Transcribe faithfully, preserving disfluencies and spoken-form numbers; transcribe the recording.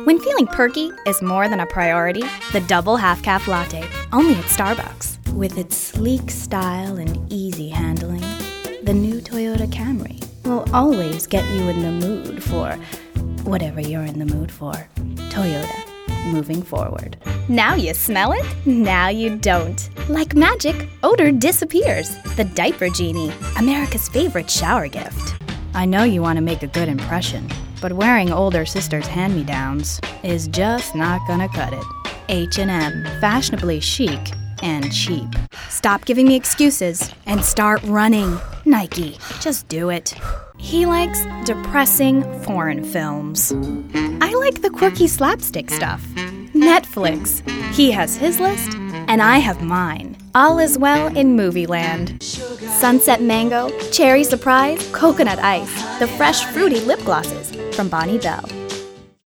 When feeling perky is more than a priority, the double half-calf latte, only at Starbucks. With its sleek style and easy handling, the new Toyota Camry will always get you in the mood for whatever you're in the mood for. Toyota, moving forward. Now you smell it, now you don't. Like magic, odor disappears. The Diaper Genie, America's favorite shower gift. I know you want to make a good impression, but wearing older sister's hand-me-downs is just not gonna cut it. H and M, fashionably chic and cheap. Stop giving me excuses and start running. Nike, just do it. He likes depressing foreign films. I like the quirky slapstick stuff. Netflix, he has his list and I have mine. All is well in movie land. Sunset Mango, Cherry Surprise, Coconut Ice, the fresh fruity lip glosses from Bonnie Bell.